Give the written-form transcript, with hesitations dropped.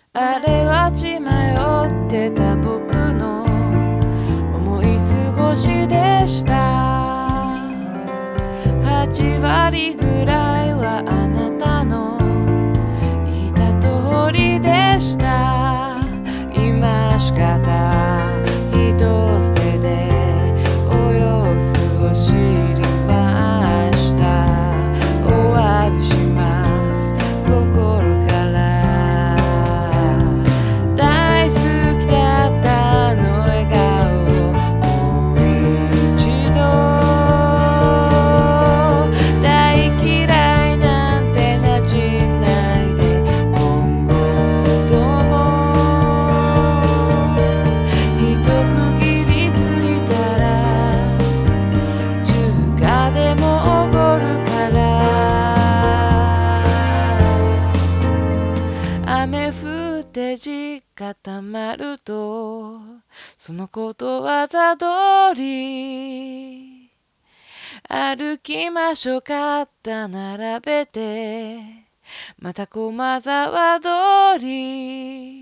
あれは血迷ってた僕の思い過ごしでした。8割ぐらいはあなたの言った通りでした。今しかた人捨てでお様子を知りました。お詫びします、心から。大好きだったあの笑顔をもう一度。大嫌いなんてなじんないで、今後とも一区切りついたら中華でもおごるから。雨降って地固まるとそのことわざ通り歩きましょう、肩並べてまた駒沢通り。